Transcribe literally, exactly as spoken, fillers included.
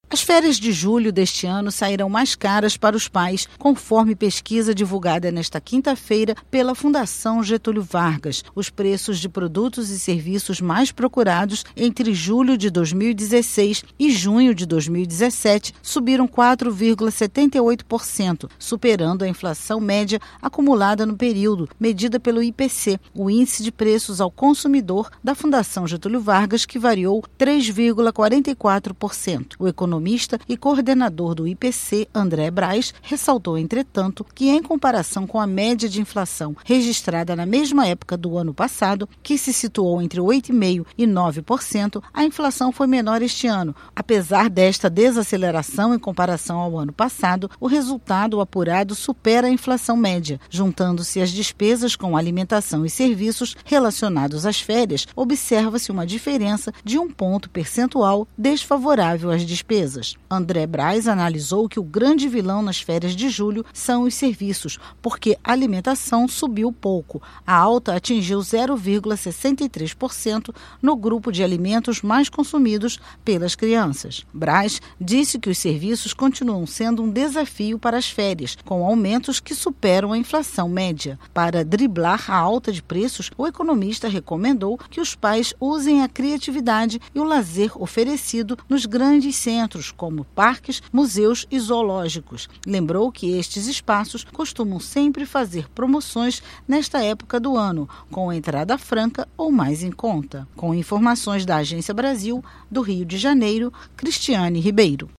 As férias de julho deste ano sairão mais caras para os pais, conforme pesquisa divulgada nesta quinta-feira pela Fundação Getúlio Vargas. Os preços de produtos e serviços mais procurados entre julho de dois mil e dezesseis e junho de dois mil e dezessete subiram quatro vírgula setenta e oito por cento, superando a inflação média acumulada no período, medida pelo I P C, o Índice de Preços ao Consumidor da Fundação Getúlio Vargas, que variou três vírgula quarenta e quatro por cento. O economista e coordenador do I P C, André Braz, ressaltou, entretanto, que em comparação com a média de inflação registrada na mesma época do ano passado, que se situou entre oito vírgula cinco por cento e nove por cento, a inflação foi menor este ano. Apesar desta desaceleração em comparação ao ano passado, o resultado apurado supera a inflação média. Juntando-se as despesas com alimentação e serviços relacionados às férias, observa-se uma diferença de um ponto percentual desfavorável às despesas. André Braz analisou que o grande vilão nas férias de julho são os serviços, porque a alimentação subiu pouco. A alta atingiu zero vírgula sessenta e três por cento no grupo de alimentos mais consumidos pelas crianças. Braz disse que os serviços continuam sendo um desafio para as férias, com aumentos que superam a inflação média. Para driblar a alta de preços, o economista recomendou que os pais usem a criatividade e o lazer oferecido nos grandes centros, como parques, museus e zoológicos. Lembrou que estes espaços costumam sempre fazer promoções nesta época do ano, com entrada franca ou mais em conta. Com informações da Agência Brasil, do Rio de Janeiro, Cristiane Ribeiro.